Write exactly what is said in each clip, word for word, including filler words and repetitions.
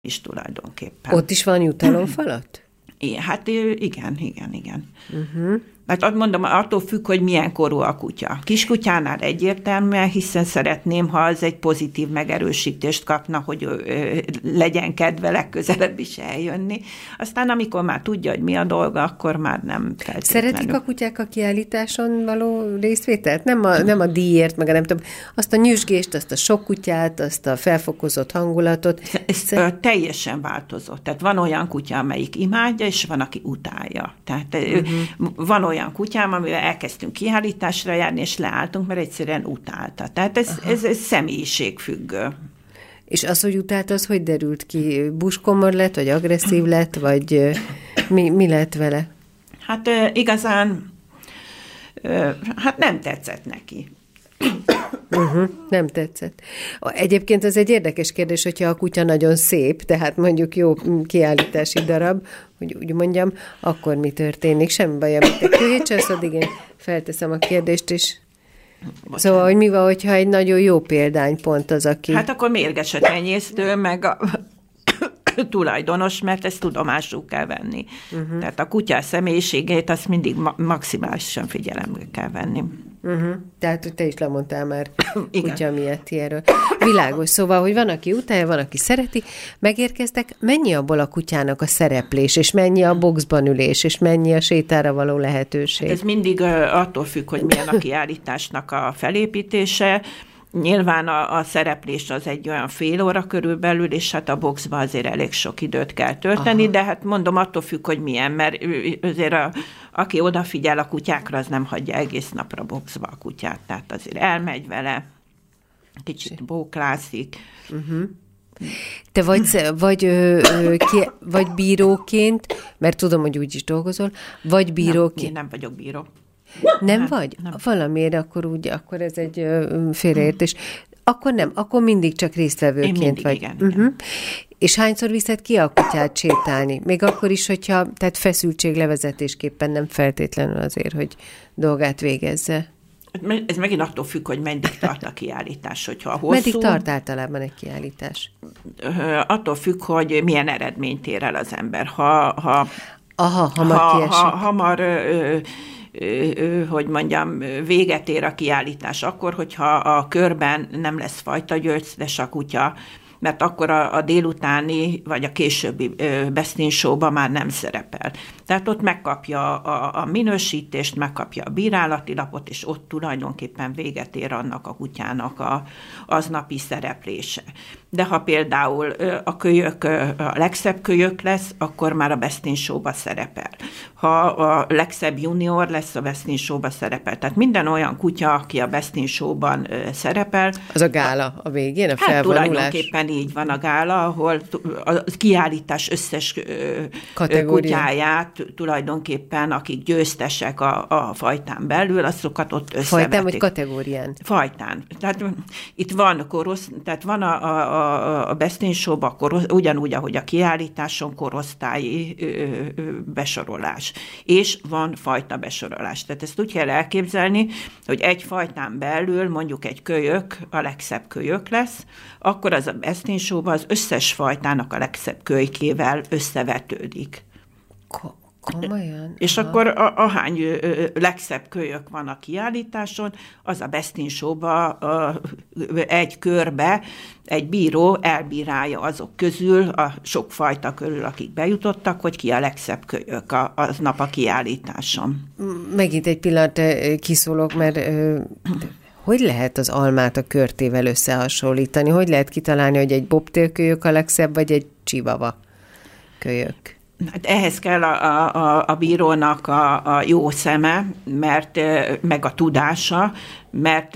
is tulajdonképpen. Ott is van jutalomfalat? Hát igen, igen, igen. Uh-huh. Hát mondom, attól függ, hogy milyen korú a kutya. Kiskutyánál egyértelműen, hiszen szeretném, ha az egy pozitív megerősítést kapna, hogy legyen kedve legközelebb is eljönni. Aztán amikor már tudja, hogy mi a dolga, akkor már nem feltétlenül. Szeretik a kutyák a kiállításon való részvételt? Nem a, nem a díjért, meg a nem tudom, azt a nyüzsgést, azt a sok kutyát, azt a felfokozott hangulatot. Ez Szer- teljesen változott. Tehát van olyan kutya, amelyik imádja, és van, aki utálja. Tehát uh-huh. van olyan kutyám, amivel elkezdtünk kiállításra járni, és leálltunk, mert egyszerűen utálta. Tehát ez, ez, ez személyiségfüggő. És az, hogy utált, az hogy derült ki? Buskomor lett, vagy agresszív lett, vagy mi, mi lett vele? Hát igazán hát nem tetszett neki. Uh-huh, nem tetszett. Egyébként ez egy érdekes kérdés, hogyha a kutya nagyon szép, tehát mondjuk jó kiállítási darab, hogy úgy mondjam, akkor mi történik? Semmi baj, amit te kőhétselsz, addig én felteszem a kérdést is. Szóval, hogy mi van, hogyha egy nagyon jó példány pont az, aki... Hát akkor mérges a tenyésztő, meg a tulajdonos, mert ezt tudomásul kell venni. Uh-huh. Tehát a kutya személyiségét azt mindig ma- maximálisan figyelembe kell venni. Uh-huh. Tehát, hogy te is lemondtál már kutya miatt ilyenről. Világos, szóval, hogy van, aki utálja, van, aki szereti. Megérkeztek, mennyi abból a kutyának a szereplés, és mennyi a boxban ülés, és mennyi a sétára való lehetőség? Hát ez mindig uh, attól függ, hogy milyen a kiállításnak a felépítése. Nyilván a, a szereplés az egy olyan fél óra körülbelül, és hát a boxba azért elég sok időt kell tölteni, aha. de hát mondom, attól függ, hogy milyen, mert azért a, aki odafigyel a kutyákra, az nem hagyja egész napra boxba a kutyát, tehát azért elmegy vele, kicsit bóklászik. Uh-huh. Te vagy, vagy, ö, ö, ki, vagy bíróként, mert tudom, hogy úgy is dolgozol, vagy bíróként. Nem, én nem vagyok bíró. Nem hát, vagy? Nem. Valamiért akkor úgy, akkor ez egy ö, félreértés. Akkor nem, akkor mindig csak résztvevőként Én mindig, vagy. igen, uh-huh. igen. És hányszor viszed ki a kutyát sétálni? Még akkor is, hogyha, tehát feszültséglevezetésképpen nem feltétlenül azért, hogy dolgát végezze. Ez megint attól függ, hogy meddig tart a kiállítás. Hogyha a hosszú, meddig tart általában egy kiállítás? Attól függ, hogy milyen eredményt ér el az ember. Ha, ha, Aha, hamar ha, kiesik. Ha, hamar... Ö, hogy mondjam, véget ér a kiállítás, akkor, hogyha a körben nem lesz fajta győztes a kutya, mert akkor a, a délutáni vagy a későbbi Best in Show-ban már nem szerepel. Tehát ott megkapja a, a minősítést, megkapja a bírálati lapot, és ott tulajdonképpen véget ér annak a kutyának a aznapi szereplése. De ha például a kölyök a legszebb kölyök lesz, akkor már a Best in Show-ba szerepel. Ha a legszebb junior lesz, a Best in Show-ba szerepel. Tehát minden olyan kutya, aki a Best in Show-ban szerepel. Az a gála a végén, a hát felvonulás? Tulajdonképpen így van a gála, ahol a kiállítás összes kategória. Kutyáját tulajdonképpen, akik győztesek a, a fajtán belül, azokat ott összevetik. Fajtán vagy kategórián? Fajtán. Tehát itt van korosz, tehát van a, a, a Best in Show-ban korosz, ugyanúgy, ahogy a kiállításon korosztályi ö, ö, besorolás. És van fajta besorolás. Tehát ezt úgy kell elképzelni, hogy egy fajtán belül mondjuk egy kölyök a legszebb kölyök lesz, akkor az a Best in Show-ban az összes fajtának a legszebb kölykével összevetődik. Ko- komolyan? És aha. akkor a, ahány ö, legszebb kölyök van a kiállításon, az a Best in Show-ba ö, egy körbe egy bíró elbírálja azok közül, a sok fajta körül, akik bejutottak, hogy ki a legszebb kölyök a, aznap a kiállításon. Megint egy pillanat kiszólok, mert... Ö, hogy lehet az almát a körtével összehasonlítani? Hogy lehet kitalálni, hogy egy bobtail kölyök a legszebb, vagy egy chihuahua kölyök? Hát ehhez kell a, a, a bírónak a, a jó szeme, mert, meg a tudása, mert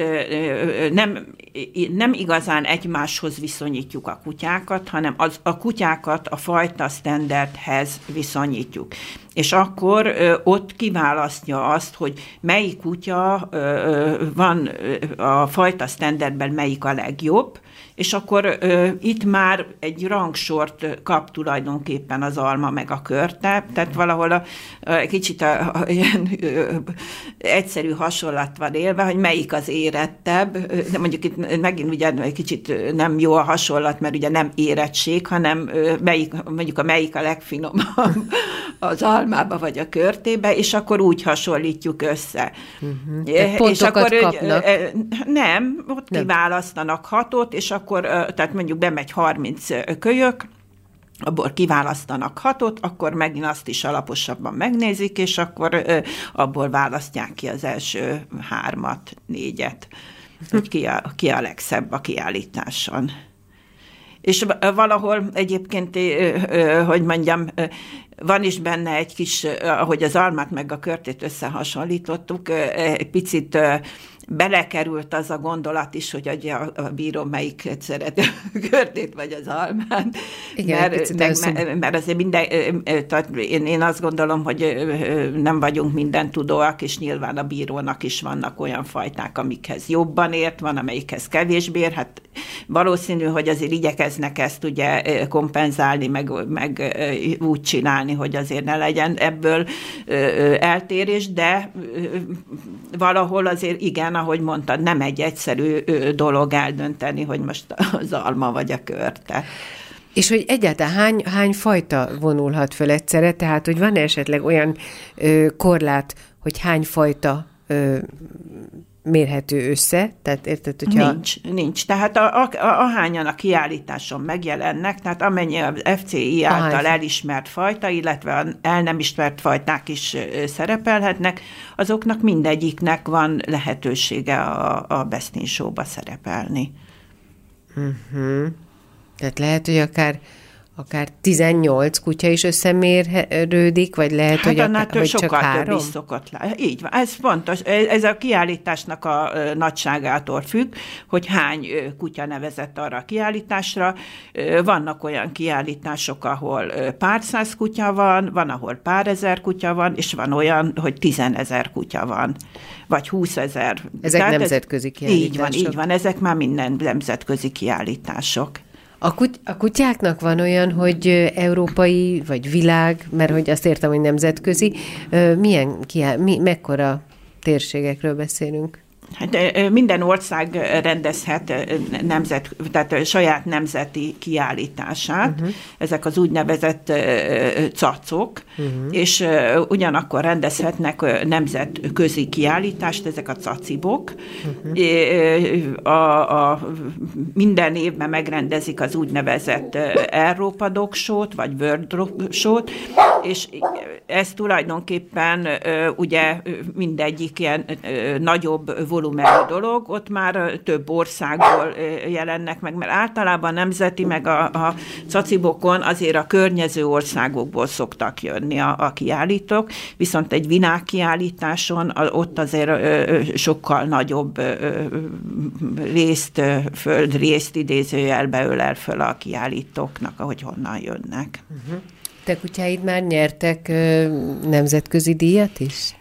nem, nem igazán egymáshoz viszonyítjuk a kutyákat, hanem az, a kutyákat a fajta standardhez viszonyítjuk. És akkor ö, ott kiválasztja azt, hogy melyik kutya ö, van a fajta standardben melyik a legjobb, És akkor ö, itt már egy rangsort kap tulajdonképpen az alma meg a körte, tehát valahol a, a, kicsit a, a, ilyen ö, egyszerű hasonlat van élve, hogy melyik az érettebb, de mondjuk itt megint ugye egy kicsit nem jó a hasonlat, mert ugye nem érettség, hanem ö, melyik, mondjuk a melyik a legfinomabb az almába vagy a körtébe, és akkor úgy hasonlítjuk össze. Uh-huh. És akkor kapnak. Ö, nem, ott nem. Kiválasztanak hatot, és akkor, tehát mondjuk bemegy harminc kölyök, abból kiválasztanak hatot, akkor megint azt is alaposabban megnézik, és akkor abból választják ki az első hármat, négyet, hogy ki a, ki a legszebb a kiállításon. És valahol egyébként, hogy mondjam, van is benne egy kis, ahogy az almát meg a körtét összehasonlítottuk, egy picit belekerült az a gondolat is, hogy a, a bíró melyiket szeret, a körtét vagy az almát. Igen, mert, meg, mert azért minden, tehát én, én azt gondolom, hogy nem vagyunk minden tudóak, és nyilván a bírónak is vannak olyan fajták, amikhez jobban ért, van, amelyikhez kevésbé ér. Hát valószínű, hogy azért igyekeznek ezt ugye kompenzálni, meg, meg úgy csinálni, hogy azért ne legyen ebből eltérés, de valahol azért igen, ahogy mondtad, nem egy egyszerű dolog eldönteni, hogy most az alma vagy a körte. És hogy egyáltalán hány, hány fajta vonulhat föl egyszerre, tehát hogy van esetleg olyan ö, korlát, hogy hány fajta ö, mérhető össze? Tehát érted, hogyha... Nincs, nincs. Tehát a, a, a, ahányan a kiállításon megjelennek, tehát amennyi az ef cé i által Ahányfaj. elismert fajta, illetve el nem ismert fajták is szerepelhetnek, azoknak mindegyiknek van lehetősége a, a Best in Show-ba szerepelni. Uh-huh. Tehát lehet, hogy akár akár tizennyolc kutya is összemérődik, vagy lehet, hát hogy, akár, hogy csak három? Szokott le. Így van, ez fontos. Ez a kiállításnak a nagyságától függ, hogy hány kutya nevezett arra a kiállításra. Vannak olyan kiállítások, ahol pár száz kutya van, van, ahol pár ezer kutya van, és van olyan, hogy tizenezer kutya van, vagy húszezer. Ezek Tehát nemzetközi ez, kiállítások. Így van, így van, ezek már minden nemzetközi kiállítások. A, kuty- a kutyáknak van olyan, hogy európai, vagy világ, mert hogy azt értem, hogy nemzetközi. Milyen, kiáll- mi, mekkora térségekről beszélünk? Hát minden ország rendezhet nemzet, tehát saját nemzeti kiállítását, uh-huh. ezek az úgynevezett cacok, uh-huh. és ugyanakkor rendezhetnek nemzetközi kiállítást, ezek a cacibok. Uh-huh. A, a, minden évben megrendezik az úgynevezett Európa Dog Show-t, vagy World Dog Show-t, és ez tulajdonképpen ugye mindegyik ilyen nagyobb volumenű dolog, ott már több országból jelennek meg, mert általában nemzeti, meg a, a cacibokon azért a környező országokból szoktak jönni a, a kiállítók, viszont egy világkiállításon ott azért sokkal nagyobb részt, földrészt idézőjelbe ölel föl a kiállítóknak, ahogy honnan jönnek. Uh-huh. Te kutyáid már nyertek nemzetközi díjat is?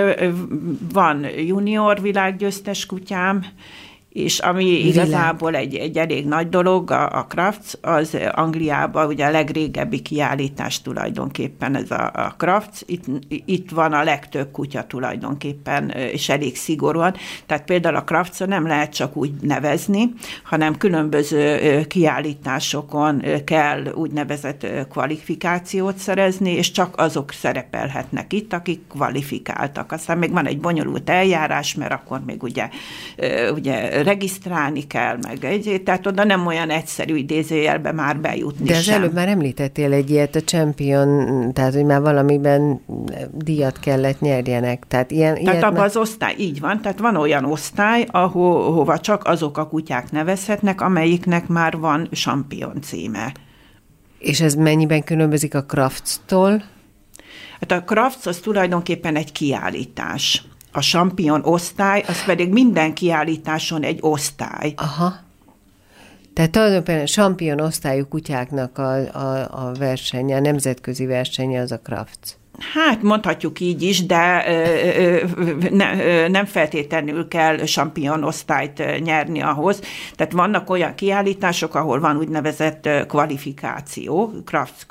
Van junior világgyőztes kutyám, és ami igazából egy, egy elég nagy dolog, a, a Crafts, az Angliában ugye a legrégebbi kiállítás tulajdonképpen ez a, a Crafts. Itt, itt van a legtöbb kutya tulajdonképpen, és elég szigorúan. Tehát például a Crafts nem lehet csak úgy nevezni, hanem különböző kiállításokon kell úgynevezett kvalifikációt szerezni, és csak azok szerepelhetnek itt, akik kvalifikáltak. Aztán még van egy bonyolult eljárás, mert akkor még ugye, ugye regisztrálni kell, meg egy, tehát oda nem olyan egyszerű idézőjelbe már bejutni De az sem. előbb már említettél egy ilyet, a Champion, tehát hogy már valamiben díjat kellett nyerjenek. Tehát, ilyen, tehát ilyet abban már... az osztály, így van, tehát van olyan osztály, ahova csak azok a kutyák nevezhetnek, amelyiknek már van Champion címe. És ez mennyiben különbözik a Crafts-tól? Hát a Crafts az tulajdonképpen egy kiállítás. A Champion osztály, az pedig minden kiállításon egy osztály. Aha. Tehát tulajdonképpen a Champion osztályú kutyáknak a, a, a versenye, a nemzetközi versenye az a Crafts. Hát mondhatjuk így is, de ö, ö, ne, ö, nem feltétlenül kell champignon osztályt nyerni ahhoz. Tehát vannak olyan kiállítások, ahol van úgynevezett kvalifikáció, craft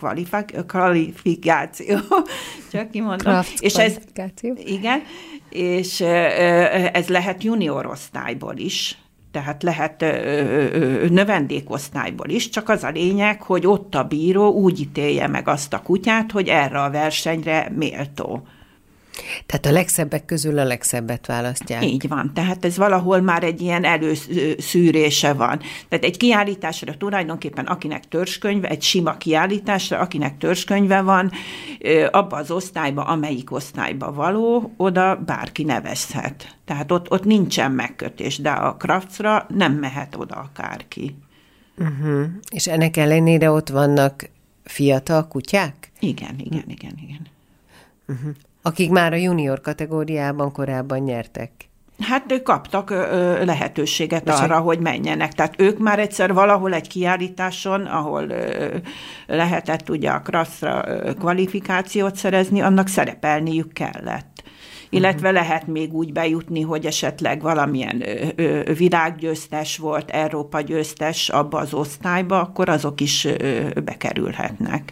kvalifikáció, csak kimondom. Craft és ez, igen, és ez lehet junior osztályból is, tehát lehet ö, ö, növendékosztályból is, csak az a lényeg, hogy ott a bíró úgy ítélje meg azt a kutyát, hogy erre a versenyre méltó. Tehát a legszebbek közül a legszebbet választják. Így van, tehát ez valahol már egy ilyen előszűrése van. Tehát egy kiállításra tulajdonképpen akinek törzskönyve, egy sima kiállításra, akinek törzskönyve van, abba az osztályba, amelyik osztályba való, oda bárki nevezhet. Tehát ott, ott nincsen megkötés, de a Craftsra nem mehet oda akárki. Uh-huh. És ennek ellenére ott vannak fiatal kutyák? Igen, igen, igen, igen. Uh-huh. Akik már a junior kategóriában korábban nyertek. Hát ők kaptak ö, lehetőséget Bocsánat. arra, hogy menjenek. Tehát ők már egyszer valahol egy kiállításon, ahol ö, lehetett ugye a Craftsra ö, kvalifikációt szerezni, annak szerepelniük kellett. Illetve uh-huh. lehet még úgy bejutni, hogy esetleg valamilyen ö, ö, világgyőztes volt, Európa győztes abba az osztályba, akkor azok is ö, bekerülhetnek.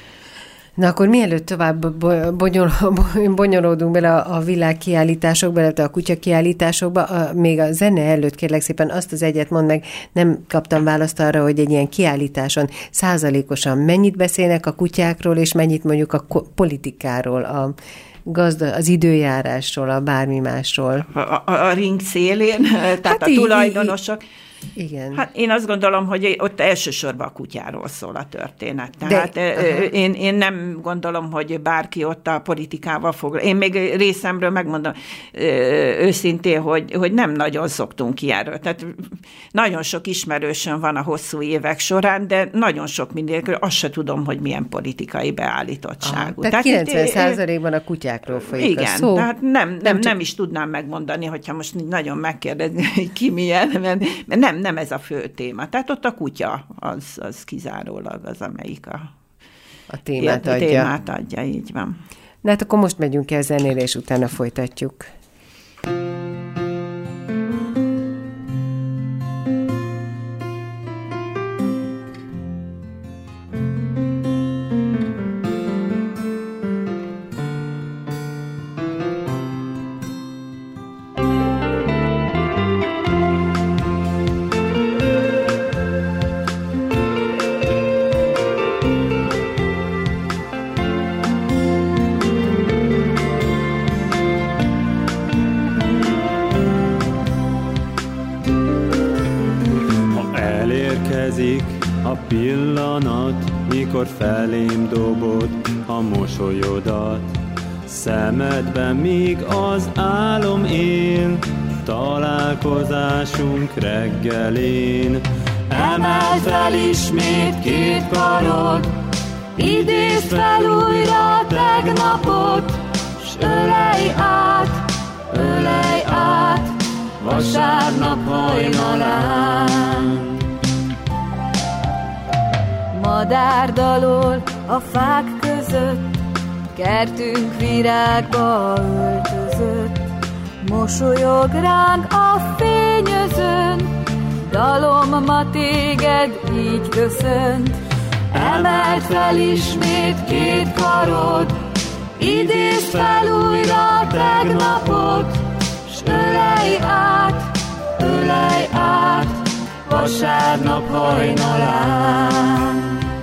Na akkor mielőtt tovább bonyol, bonyolódunk bele a világkiállításokba, illetve a kutyakiállításokba, a, még a zene előtt kérlek szépen azt az egyet mondd meg, nem kaptam választ arra, hogy egy ilyen kiállításon százalékosan mennyit beszélnek a kutyákról, és mennyit mondjuk a politikáról, a gazda, az időjárásról, a bármi másról. A, a, a ring szélén, tehát hát a így, tulajdonosok. Igen. Hát én azt gondolom, hogy ott elsősorban a kutyáról szól a történet. Tehát De, én, én nem gondolom, hogy bárki ott a politikával fog. Én még részemről megmondom őszintén, hogy, hogy nem nagyon szoktunk ki erről. Tehát nagyon sok ismerősöm van a hosszú évek során, de nagyon sok mindenkről azt se tudom, hogy milyen politikai beállítottságú. Aha, tehát, tehát kilencven százalékban a kutyákról folyik igen, a szó. tehát nem, nem, nem, nem is tudnám megmondani, hogyha most nagyon megkérdezni, hogy ki milyen, mert nem Nem, nem ez a fő téma. Tehát ott a kutya az, az kizárólag az, amelyik a, a témát, a adja. témát adja. Így van. Na hát akkor most megyünk el zenére, és utána folytatjuk. Pillanat, mikor felém dobod a mosolyodat, szemedben még az álom él, találkozásunk reggelén. Emeld fel ismét két karod, idézd fel újra tegnapot, s ölelj át, ölelj át, vasárnap hajnalán. Madár dalol a fák között, kertünk virágba öltözött, mosolyog ránk a fényözön, dalom ma téged így köszönt. Emeld fel ismét két karod, idézd fel újra tegnapot, s ölelj át, ölelj át, vasárnap hajnalán.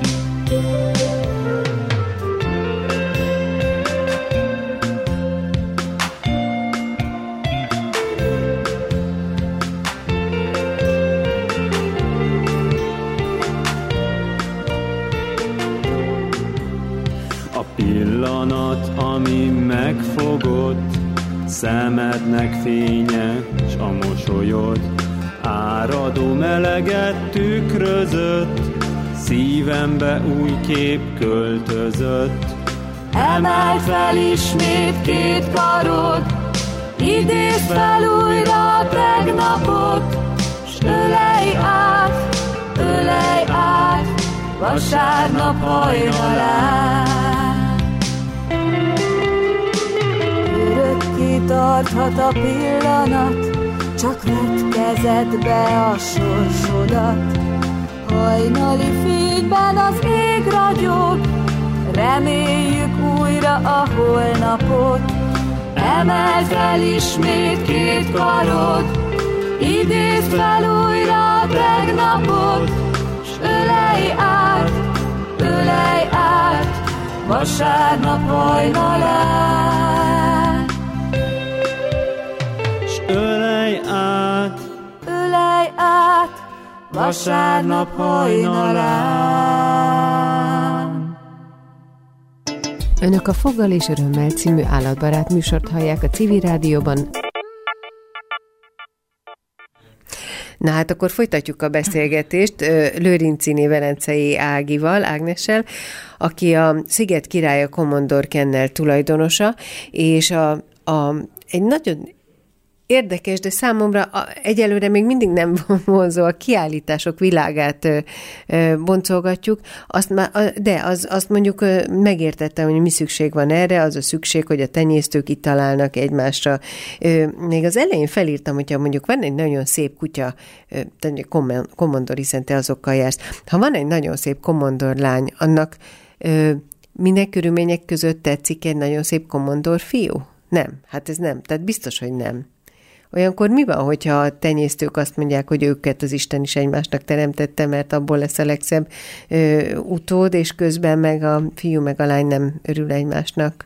A pillanat, ami megfogott, szemednek fénye, s a mosolyod áradó meleget tükrözött, szívembe új kép költözött. Emeld fel ismét két karod, idézd fel újra tegnapot, s ölelj át, ölelj át, vasárnap hajnalán. kitarthat a pillanat, csak vedd kezedbe a sorsodat. Hajnali fényben az ég ragyog, reméljük újra a holnapot. Emeld fel ismét két karod, idézd fel újra a tegnapot, s ölelj át, ölelj át, vasárnap hajnalán. S ölelj át, ölelj át, vasárnap hajnalán. Önök a Foggal és Örömmel című állatbarát műsort hallják a Civil Rádióban. Na hát akkor folytatjuk a beszélgetést Lőrincini Velencei Ágival, Ágnessel, aki a Sziget királya Komondor Kennel tulajdonosa, és a, a, egy nagyon érdekes, de számomra a, egyelőre még mindig nem vonzó, a kiállítások világát ö, ö, boncolgatjuk, azt már, de az, azt mondjuk ö, megértettem, hogy mi szükség van erre, az a szükség, hogy a tenyésztők itt találnak egymásra. Ö, még az elején felírtam, hogyha mondjuk van egy nagyon szép kutya, komondor, hiszen te azokkal jársz. Ha van egy nagyon szép komondor lány, annak ö, minden körülmények között tetszik egy nagyon szép komondor fiú? Nem, hát ez nem, tehát biztos, hogy nem. Olyankor mi van, hogyha a tenyésztők azt mondják, hogy őket az Isten is egymásnak teremtette, mert abból lesz a legszebb ö, utód, és közben meg a fiú meg a lány nem örül egymásnak?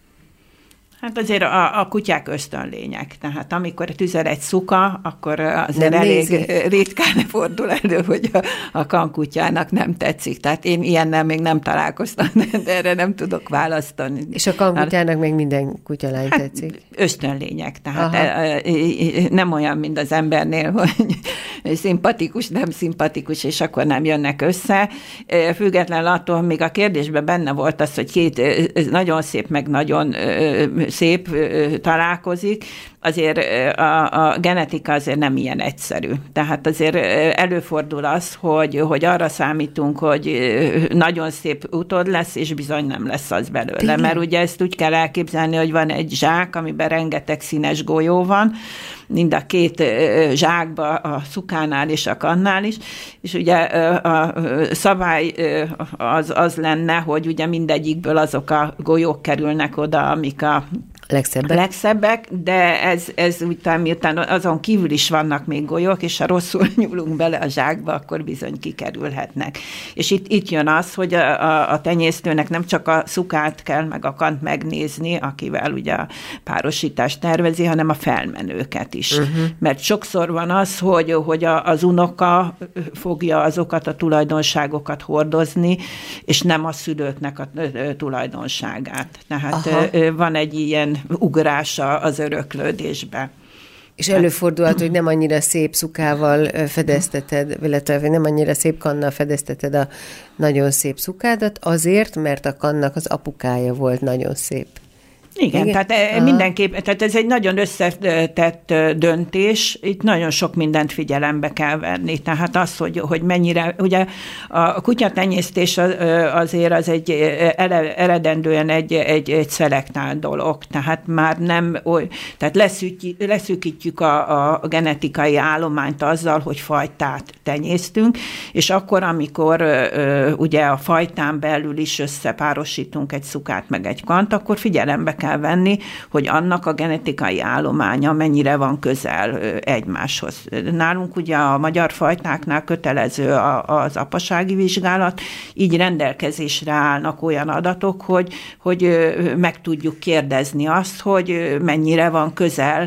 Hát azért a, a kutyák ösztönlények. Tehát amikor tüzel egy szuka, akkor azért nem elég nézi. Ritkán fordul elő, hogy a, a kankutyának nem tetszik. Tehát én ilyennel még nem találkoztam, de erre nem tudok választani. És a kankutyának meg minden kutyalány hát, tetszik? Ösztönlények. Tehát Aha. nem olyan, mint az embernél, hogy szimpatikus, nem szimpatikus, és akkor nem jönnek össze. Függetlenül attól, még a kérdésben benne volt az, hogy két nagyon szép, meg nagyon szép találkozik, azért a, a genetika azért nem ilyen egyszerű. Tehát azért előfordul az, hogy, hogy arra számítunk, hogy nagyon szép utód lesz, és bizony nem lesz az belőle. Tényleg? Mert ugye ezt úgy kell elképzelni, hogy van egy zsák, amiben rengeteg színes golyó van, mind a két zsákba, a szukánál és a kannál is, és ugye a szabály az, az lenne, hogy ugye mindegyikből azok a golyók kerülnek oda, amik a Legszebbek. Legszebbek, de ez, ez után, miután azon kívül is vannak még golyók, és ha rosszul nyúlunk bele a zsákba, akkor bizony kikerülhetnek. És itt, itt jön az, hogy a, a, a tenyésztőnek nem csak a szukát kell, meg a kant megnézni, akivel ugye a párosítást tervezi, hanem a felmenőket is. Uh-huh. Mert sokszor van az, hogy, hogy a, az unoka fogja azokat a tulajdonságokat hordozni, és nem a szülőknek a tulajdonságát. Tehát Aha. van egy ilyen ugrása az öröklődésbe. És előfordulhat, hogy nem annyira szép szukával fedezteted, illetve nem annyira szép kannal fedezteted a nagyon szép szukádat, azért, mert a kannak az apukája volt nagyon szép. Igen, Igen, tehát Aha. mindenképp, tehát ez egy nagyon összetett döntés, itt nagyon sok mindent figyelembe kell venni, tehát az, hogy, hogy mennyire, ugye a kutyatenyésztés azért az egy eredendően egy, egy, egy szelektált dolog, tehát már nem oly, tehát leszűkítjük, leszűkítjük a, a genetikai állományt azzal, hogy fajtát tenyésztünk, és akkor, amikor ugye a fajtán belül is összepárosítunk egy szukát meg egy kant, akkor figyelembe kell venni, hogy annak a genetikai állománya mennyire van közel egymáshoz. Nálunk ugye a magyar fajtáknál kötelező az apasági vizsgálat, így rendelkezésre állnak olyan adatok, hogy, hogy meg tudjuk kérdezni azt, hogy mennyire van közel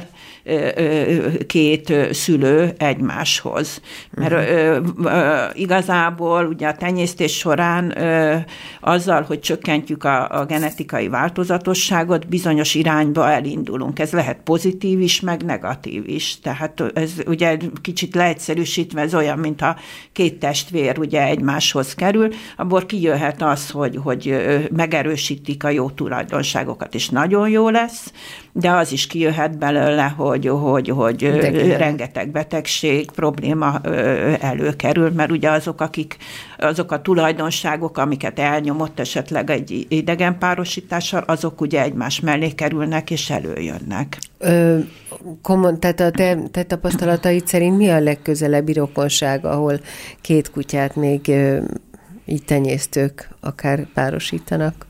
két szülő egymáshoz. Mert uh-huh. igazából ugye a tenyésztés során azzal, hogy csökkentjük a, a genetikai változatosságot, bizonyos irányba elindulunk. Ez lehet pozitív is, meg negatív is. Tehát ez ugye kicsit leegyszerűsítve, ez olyan, mintha két testvér ugye egymáshoz kerül, abból kijöhet az, hogy, hogy megerősítik a jó tulajdonságokat, és nagyon jó lesz, de az is kijöhet belőle, hogy, hogy, hogy rengeteg betegség, probléma előkerül, mert ugye azok, akik, azok a tulajdonságok, amiket elnyomott esetleg egy idegenpárosítással, azok ugye egymás mellé kerülnek és előjönnek. Ö, komon, tehát a te, te tapasztalataid szerint mi a legközelebbi rokonság, ahol két kutyát még ö, így tenyésztők akár párosítanak?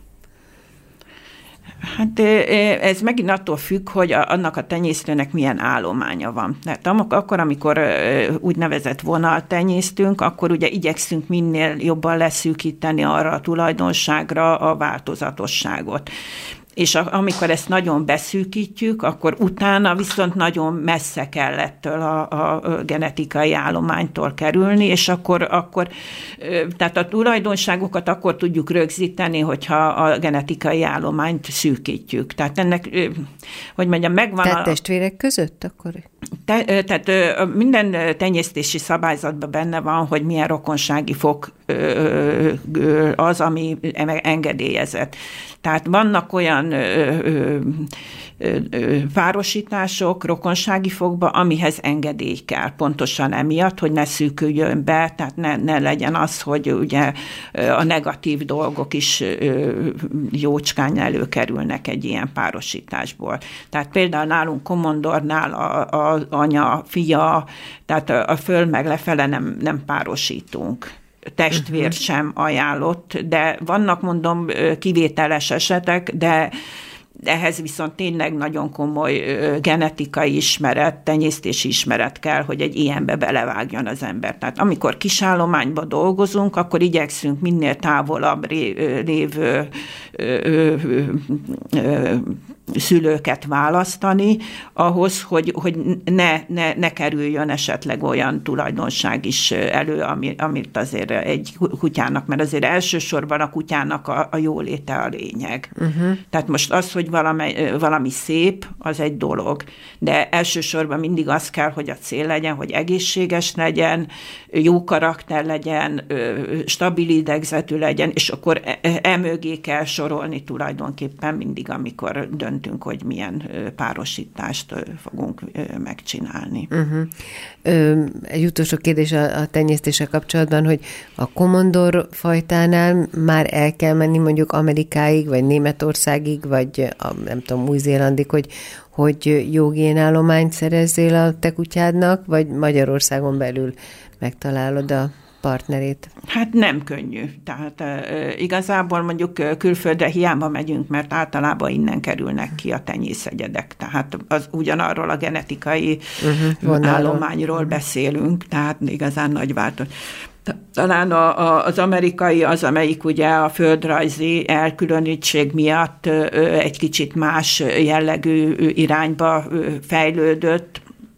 Hát ez megint attól függ, hogy annak a tenyésztőnek milyen állománya van. Tehát akkor, amikor úgynevezett vonal tenyésztünk, akkor ugye igyekszünk minél jobban leszűkíteni arra a tulajdonságra a változatosságot. És amikor ezt nagyon beszűkítjük, akkor utána viszont nagyon messze kell ettől a, a genetikai állománytól kerülni, és akkor, akkor tehát a tulajdonságokat akkor tudjuk rögzíteni, hogyha a genetikai állományt szűkítjük. Tehát ennek, hogy mondjam, megvan tehát a... testvérek között akkor? Te, tehát minden tenyésztési szabályzatban benne van, hogy milyen rokonsági fok az, ami engedélyezett. Tehát vannak olyan ö, ö, ö, párosítások rokonsági fokba, amihez engedély kell, pontosan emiatt, hogy ne szűküljön be, tehát ne, ne legyen az, hogy ugye a negatív dolgok is ö, jócskán előkerülnek egy ilyen párosításból. Tehát például nálunk Komondornál a, a anya, fia, tehát a föl meg lefele nem, nem párosítunk. Testvér uh-huh. sem ajánlott, de vannak, mondom, kivételes esetek, de ehhez viszont tényleg nagyon komoly genetikai ismeret, tenyésztési ismeret kell, hogy egy ilyenbe belevágjon az ember. Tehát amikor kisállományban dolgozunk, akkor igyekszünk minél távolabb lévő szülőket választani, ahhoz, hogy, hogy ne, ne, ne kerüljön esetleg olyan tulajdonság is elő, ami, amit azért egy kutyának, mert azért elsősorban a kutyának a, a jóléte a lényeg. Uh-huh. Tehát most az, hogy valami, valami szép, az egy dolog, de elsősorban mindig az kell, hogy a cél legyen, hogy egészséges legyen, jó karakter legyen, stabil idegzetű legyen, és akkor emögé kell sorolni tulajdonképpen mindig, amikor döntünk, hogy milyen párosítást fogunk megcsinálni. Uh-huh. Ö, egy utolsó kérdés a, a tenyésztéssel kapcsolatban, hogy a komondor fajtánál már el kell menni mondjuk Amerikáig, vagy Németországig, vagy a, nem tudom, Új-Zélandig, hogy, hogy jó génállományt szerezzél a te kutyádnak, vagy Magyarországon belül megtalálod a partnerét? Hát nem könnyű. Tehát e, igazából mondjuk külföldre hiába megyünk, mert általában innen kerülnek ki a tenyészegyedek. Tehát az ugyanarról a genetikai uh-huh, állományról uh-huh. beszélünk, tehát igazán nagy változat. Talán a, a, az amerikai az, amelyik ugye a földrajzi elkülönítség miatt ö, egy kicsit más jellegű irányba ö, fejlődött.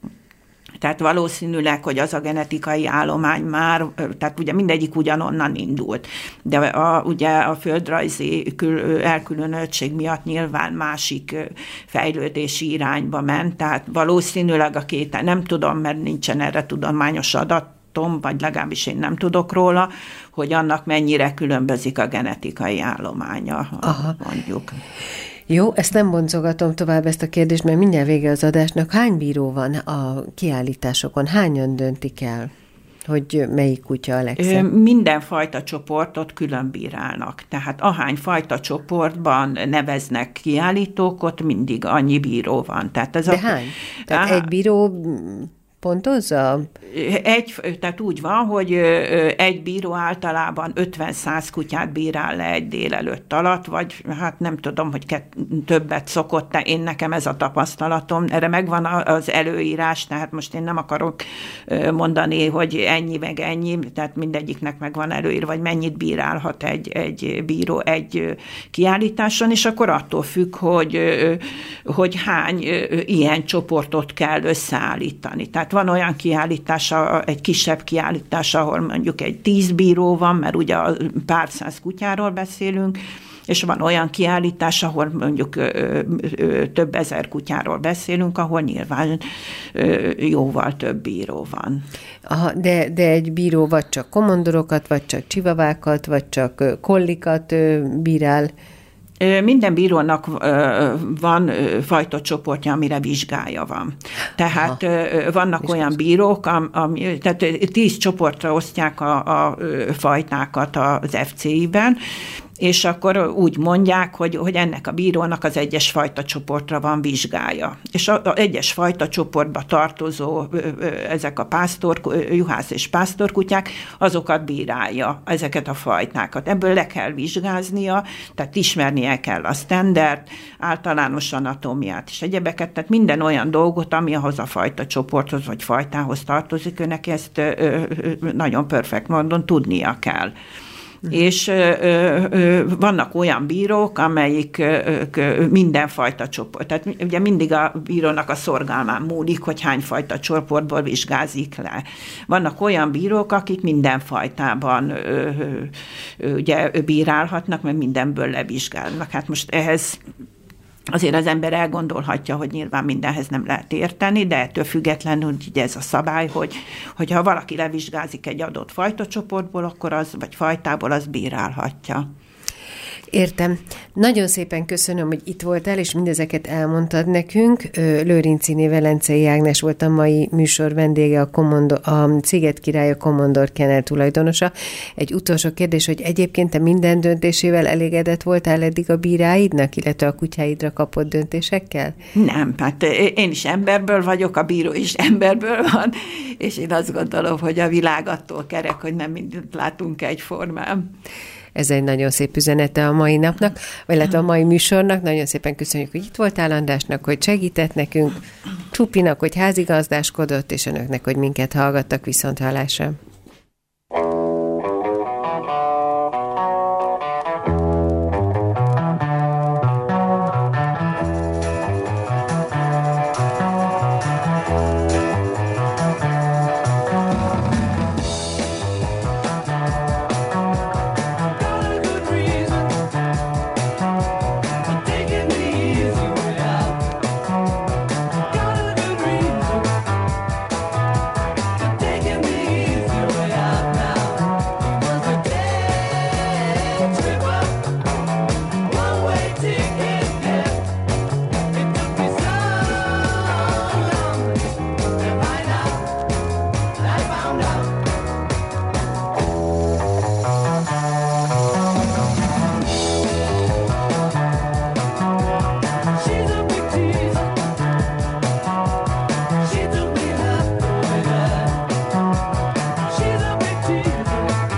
Tehát valószínűleg, hogy az a genetikai állomány már, tehát ugye mindegyik ugyanonnan indult, de a, ugye a földrajzi kül, elkülönöltség miatt nyilván másik fejlődési irányba ment, tehát valószínűleg a két, nem tudom, mert nincsen erre tudományos adat, vagy legalábbis én nem tudok róla, hogy annak mennyire különbözik a genetikai állománya, Aha. mondjuk. Jó, ezt nem boncogatom tovább ezt a kérdést, mert mindjárt vége az adásnak. Hány bíró van a kiállításokon? Hányan döntik el, hogy melyik kutya a legszebb? Minden fajta csoportot külön bírálnak. Tehát ahány fajta csoportban neveznek kiállítók, ott mindig annyi bíró van. Tehát ez De a... hány? Tehát Á... egy bíró... pontozza? Egy, tehát úgy van, hogy egy bíró általában ötven-száz kutyát bírál le egy délelőtt alatt, vagy hát nem tudom, hogy kett, többet szokott, de én nekem ez a tapasztalatom. Erre megvan az előírás, tehát most én nem akarok mondani, hogy ennyi meg ennyi, tehát mindegyiknek megvan előírva, vagy mennyit bírálhat egy, egy bíró egy kiállításon, és akkor attól függ, hogy, hogy hány ilyen csoportot kell összeállítani. Tehát van olyan kiállítás, egy kisebb kiállítás, ahol mondjuk egy tíz bíró van, mert ugye pár száz kutyáról beszélünk, és van olyan kiállítás, ahol mondjuk ö, ö, több ezer kutyáról beszélünk, ahol nyilván ö, jóval több bíró van. Aha, de, de egy bíró vagy csak komondorokat, vagy csak csivavákat, vagy csak kollikat ö, bírál Minden bírónak van fajtacsoportja, amire vizsgája van. Tehát Aha. vannak és olyan bírók, ami, tehát tíz csoportra osztják a, a fajtákat az ef cé i-ben, és akkor úgy mondják, hogy, hogy ennek a bírónak az egyes fajtacsoportra van vizsgája. És az egyes fajtacsoportba tartozó ezek a pásztor, juhász és pásztorkutyák, azokat bírálja, ezeket a fajtákat. Ebből le kell vizsgáznia, tehát ismernie kell a standard, általános anatómiát és egyebeket, tehát minden olyan dolgot, ami ahhoz a fajtacsoporthoz vagy fajtához tartozik, őnek ezt nagyon perfekt módon tudnia kell. És ö, ö, vannak olyan bírók, amelyik ö, ö, mindenfajta csoport. Tehát ugye mindig a bírónak a szorgalmán múlik, hogy hány fajta csoportból vizsgázik le. Vannak olyan bírók, akik mindenfajtában ö, ö, ugye bírálhatnak, mert mindenből levizsgálnak. Hát most ehhez azért az ember elgondolhatja, hogy nyilván mindenhez nem lehet érteni, de ettől függetlenül ugye ez a szabály, hogy, hogy ha valaki levizsgázik egy adott fajtacsoportból, akkor az, vagy fajtából, az bírálhatja. Értem. Nagyon szépen köszönöm, hogy itt voltál, és mindezeket elmondtad nekünk. Lőrinczi Velencei Ágnes volt a mai műsor vendége, a, Commodore, a Sziget Király, a Commodore Kennel tulajdonosa. Egy utolsó kérdés, hogy egyébként te minden döntésével elégedett voltál eddig a bíráidnak, illetve a kutyáidra kapott döntésekkel? Nem, hát én is emberből vagyok, a bíró is emberből van, és én azt gondolom, hogy a világ attól kerek, hogy nem mindent látunk egyformán. Ez egy nagyon szép üzenete a mai napnak, illetve a mai műsornak. Nagyon szépen köszönjük, hogy itt voltál, Andrásnak, hogy segített nekünk, Csupinak, hogy házigazdáskodott, és önöknek, hogy minket hallgattak. Viszonthallásra.